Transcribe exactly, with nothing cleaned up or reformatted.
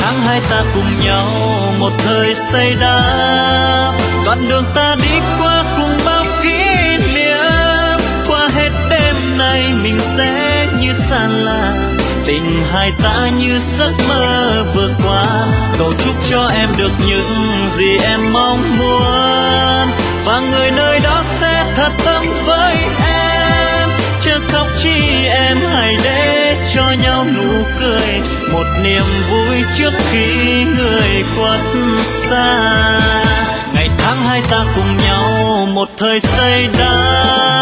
tháng hai ta cùng nhau một thời say đắm, đoạn đường ta đi qua cùng bao kỷ niệm. Qua hết đêm nay mình sẽ như xa lạ, tình hai ta như giấc mơ vừa qua. Cầu chúc cho em được những gì em mong muốn, và người nơi đó sẽ thật tâm với em. Chớ khóc chi em, hãy để cho nhau nụ cười, một niềm vui trước khi người khuất xa. Ngày tháng hai ta cùng nhau một thời say đắm,